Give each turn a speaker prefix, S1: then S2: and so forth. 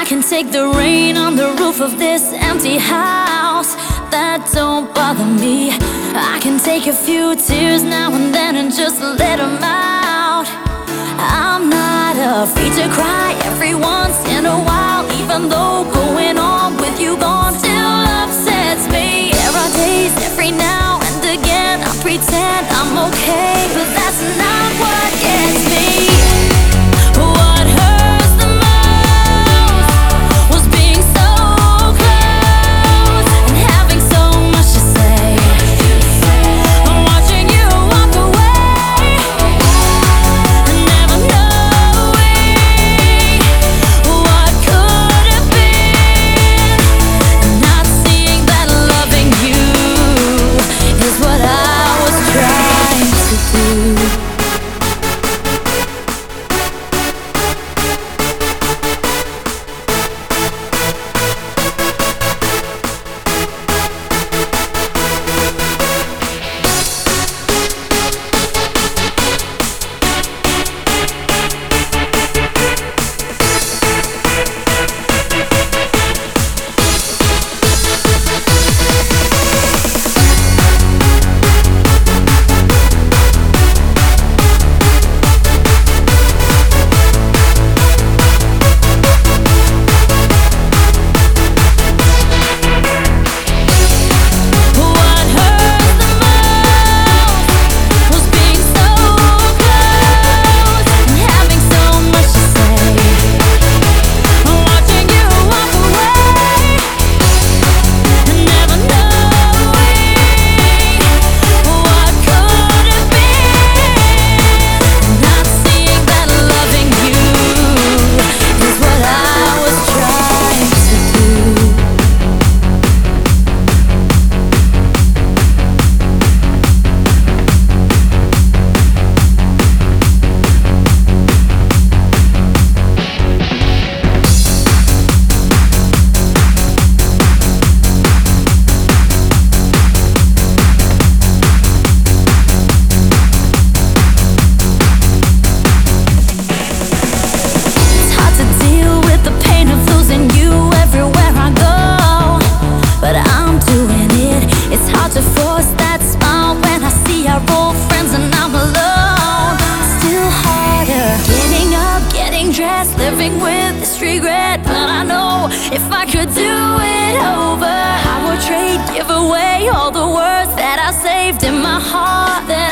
S1: can take the rain on the roof of this empty house. That don't bother me. I can take a few tears now and then and just let them out. I'm not afraid to cry every once in a while, even though going on with you gone still upsets me. There are days every now and again I pretend I'm okay, but that's not what gets me. What hurts the most was being so close and having so much to say. Watching you walk away and never knowing what could have been, and not seeing that loving you is what I was trying to do. Living with this regret, but I know if I could do it over, I would trade, give away all the words that I saved in my heart.